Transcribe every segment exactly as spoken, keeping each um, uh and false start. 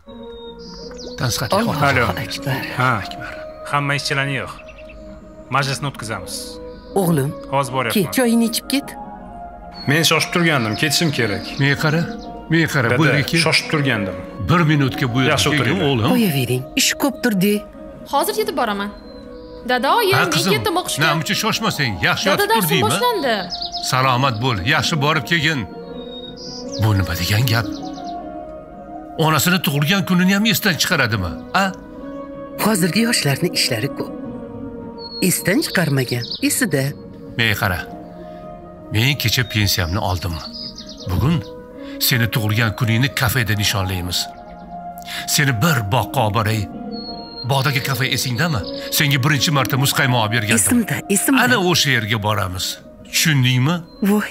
Tansiqat. Allohu Alo. akbar. Ha, hamma ishchilarni yo'q. Majlisni o'tkazamiz. O'g'lim, Hozir ket, boryapman. joyini ichib ket. Men shoshib turgandim, ketishim kerak. Men qara, men qara, bu Dada, yerga shoshib turgandim. bir minutga bu yerga Yaxshi kelgin o'tiringlar. o'g'lim. Qo'yavering, ish ko'pdir-de. Hozir yetib boraman. Dada, oyi, Ha men qizim, ketdim o'qishga. namuncha shoshmasang, yaxshi Dada, yotib darsim turdingmi? boshlandi. Salomat bo'l, yaxshi borib kelgin. Bu nima degan gap? Onasini tug'ilgan kunini ham esdan chiqaradimi? A? Hozirgi yoshlarning ishlari ko'p. Esdan chiqarmagan, esida. Men qara. Men kecha pensiyamni oldim. Bugun seni tug'ilgan kuningni kafeda nishonlaymiz. Seni bir boqqa olib boray. Bog'dagi kafe esingdami? Senga birinchi marta muzqaymoq bergandim. Esimda, esimda. Ana o'sha yerga boramiz. Tushundingmi? Voy.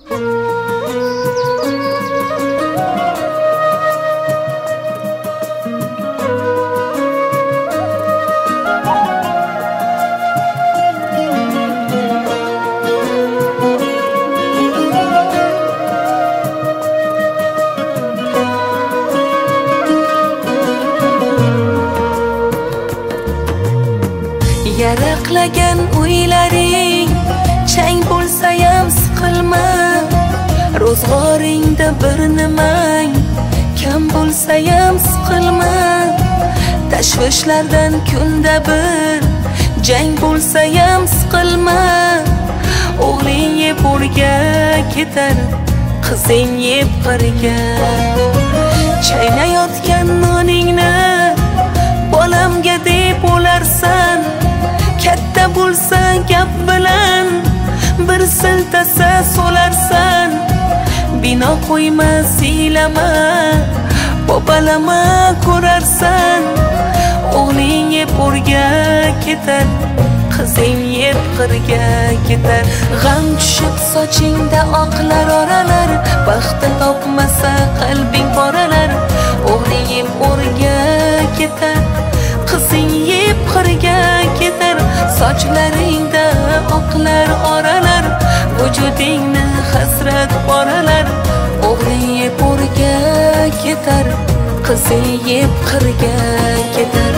Yaraqlagan uylaring chang bo'lsa ham siqilma. Ro'zg'oringda bir nimang kam bo'lsa ham siqilma. Tashvishlardan kunda bir jang bo'lsa ham siqilma. O'g'ling yeb o'rga ketar, qizing yeb qirga. Chaynayotgan noningni bolamga deb o'larsan. Katta bo'lsa gap bilan bir siltasa solarsan. Bino qo'yma, siylama, bobalama ko'rarsan. O'g'ling yeb o'rga ketar, qizing yeb qirga ketar. G'am tushib sochingda oqlar oralar, baxti topmasa qalbing poralar. O'g'ling yeb o'rga ketar, qizing yeb qirga ketar. Sochlaringda oqlar oralar, vujudingni hasrat boralar. O'g'ling yeb o'rga ketar, qizing yeb qirga ketar.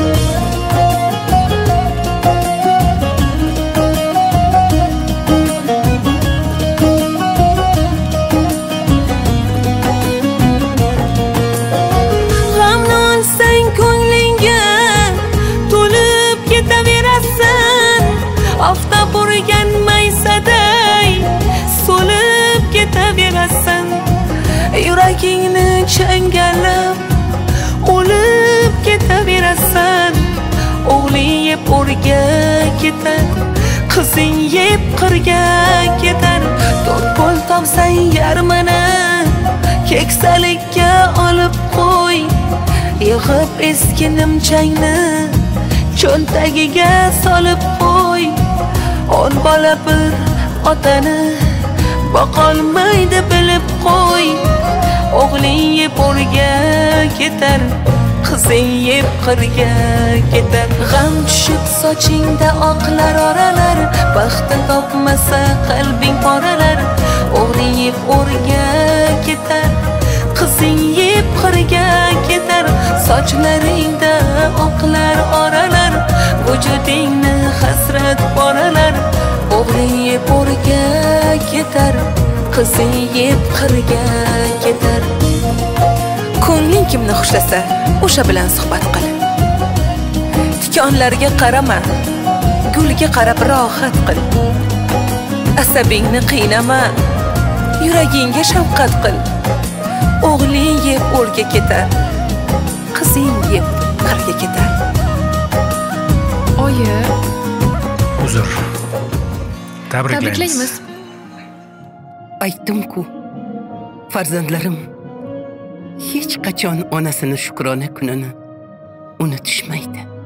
Oftob urgan maysaday so'lib ketaverasan. Yuragingni changallab o'lib ketaverasan. O'g'ling yeb o'rga ketar, qizing yeb qirga ketar. To'rt pul topsang yarmini keksalikka olib qo'y. Yig'ib eski nimchangni cho'ntagiga solib qo'y. On bola bir otani boqolmaydi bilib qo'y. O'g'ling yeb o'rga ketar, qizing yeb qirga ketar. G'am tushib sochingda oqlar oralar, baxti topmasa qalbing poralar. O'g'ling yeb o'rga ketar, qizing yeb qirga ketar. Sochlaringda oqlar oralar, vujudingni hasrat boralar. O'g'ling yeb o'rga ketar, qizing yeb qirga ketar. Ko'ngling kimni xushlasa, o'sha bilan suhbat qil. Tikonlarga qarama, gulga qarab rohat qil. Asabingni qiynama, yuragingga shafqat qil. O'g'ling yeb o'rga ketar, qizing yeb qirga ketar. Oyi, Uzr. Tabriklaymiz. tabriklaymiz. Aytdim-ku, farzandlarim hech qachon onasini shukrona kunini unutishmaydi.